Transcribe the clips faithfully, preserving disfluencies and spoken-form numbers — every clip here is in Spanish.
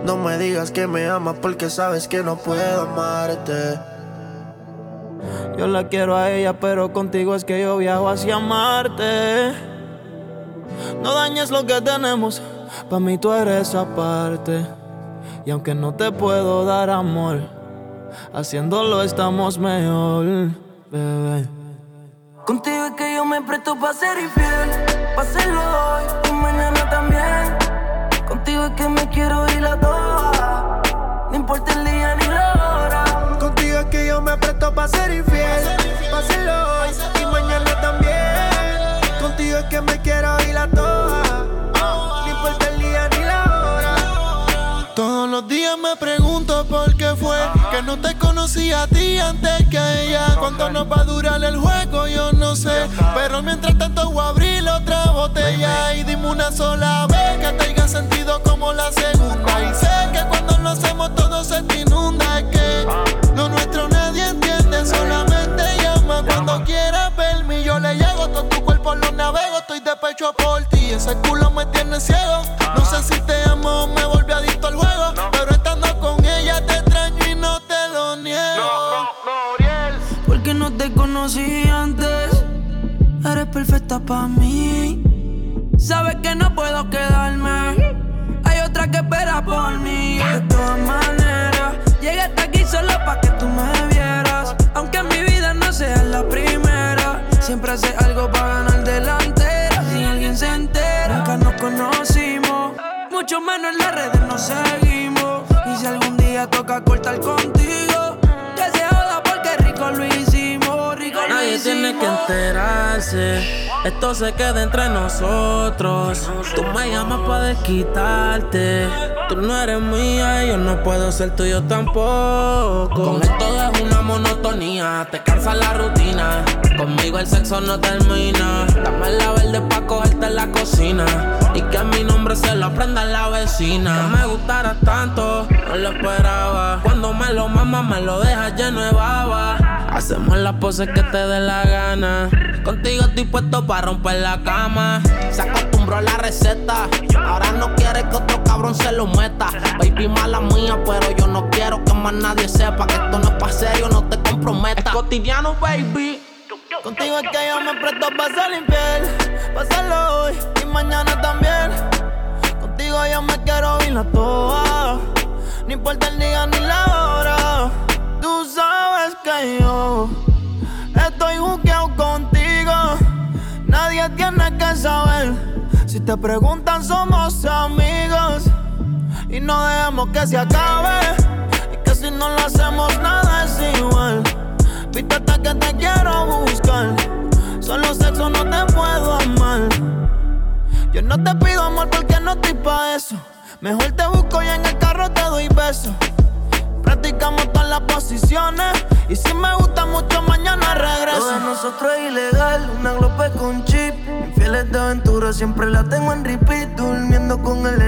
No me digas que me amas porque sabes que no puedo amarte. Yo la quiero a ella, pero contigo es que yo viajo hacia Marte. No dañes lo que tenemos, pa' mí tú eres aparte. Y aunque no te puedo dar amor, haciéndolo estamos mejor, bebé. Contigo es que yo me presto pa' ser infiel, pa' hacerlo hoy y mañana también. Contigo es que me quiero ir a toa, no importa el día ni la hora. Contigo es que yo me presto pa' ser infiel, pa' hacerlo hoy y mañana también. Contigo es que me quiero ir a toa, no importa el día ni la hora. Todos los días me pregunto por qué fue que no te conocí a ti antes que a ella. ¿Cuánto nos va a durar el juego? Yo no sé, pero mientras tanto voy a abrir otra botella. Y dime una sola vez que tenga sentido como la segunda. Y sé que cuando lo hacemos todo se te inunda. Es que lo nuestro nadie entiende, solamente llama cuando quieras verme. Yo le llego, todo tu cuerpo lo navego. Estoy de pecho por ti, ese culo me tiene ciego. No sé si te amo o me volví adicto al juego, pero estando con ella te extraño y no te lo niego. Porque no te conocí antes, eres perfecta pa' mí. Sabes que no puedo quedarme, hay otra que espera por mí. De todas maneras, llegué hasta aquí solo pa' que tú me vieras. Aunque en mi vida no seas la primera, siempre haces algo pa' ganar delantera. Si alguien se entera, nunca nos conocimos, mucho menos en las redes nos seguimos. Y si algún día toca cortar contigo, que se joda porque rico lo hicimos, rico lo Nadie hicimos. tiene que enterarse, esto se queda entre nosotros. Tú me llamas pa' desquitarte, tú no eres mía y yo no puedo ser tuyo tampoco. Con esto es una monotonía, te cansa la rutina, conmigo el sexo no termina. Dame la verde pa' cogerte en la cocina y que mi nombre se lo aprenda la vecina. Que me gustara tanto, no lo esperaba. Cuando me lo mamas me lo dejas lleno de baba. Hacemos las poses que te dé la gana, contigo estoy puesto pa' romper la cama. Se acostumbró a la receta, ahora no quiere que otro cabrón se lo meta. Baby mala mía, pero yo no quiero que más nadie sepa que esto no es pa' serio, no te comprometas. Es cotidiano, baby. Contigo es que yo me presto pa' ser infiel, pa' hacerlo hoy y mañana también. Contigo yo me quiero ir a toa, no importa el día ni la hora. Tú sabes que yo estoy juqueado contigo, nadie tiene que saber. Si te preguntan somos amigos y no dejemos que se acabe. Y que si no lo hacemos nada es igual. Viste hasta que te quiero buscar, solo sexo no te puedo amar. Yo no te pido amor porque no estoy pa' eso, mejor te busco y en el carro te doy besos. Practicamos todas las posiciones y si me gusta mucho mañana regreso. Lo de nosotros es ilegal, una glope con chip. Infieles de aventura siempre la tengo en repeat, durmiendo con el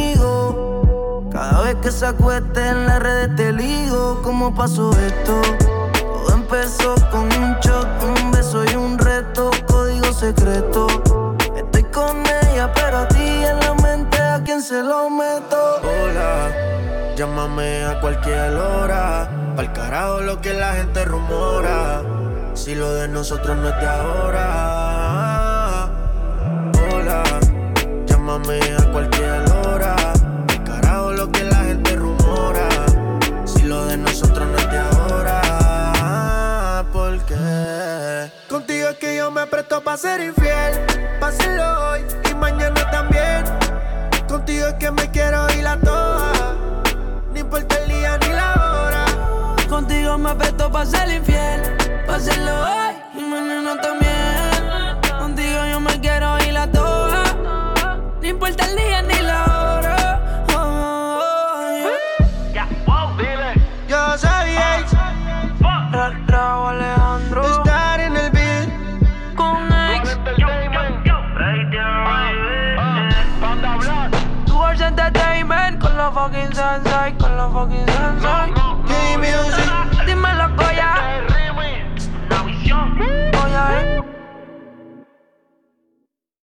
enemigo. Cada vez que se acueste en las redes te ligo. ¿Cómo pasó esto? Todo empezó con un shot, un beso y un reto, código secreto. Estoy con ella pero a ti en la mente a quién se lo meto. Hola, llámame a cualquier hora, pa'l carajo lo que la gente rumora. Si lo de nosotros no es de ahora. Hola, llámame a cualquier hora, pa'l carajo lo que la gente rumora. Si lo de nosotros no es de ahora. ¿Por qué? Contigo es que yo me presto pa' ser infiel, pa' hacerlo hoy y mañana también. Contigo es que me quiero ir a toa, no importa el día ni la hora. Contigo me presto pa' ser infiel, pa' hacerlo hoy y mañana también. Contigo yo me quiero ir a toa, no importa el día ni la hora. Oh, oh, oh, yeah. Yo soy H, Raúl Alejandro, estar en el beat con X, Towards Entertainment, con los fucking sensei, con los fucking sensei. K-Music. Dímelo, Goya.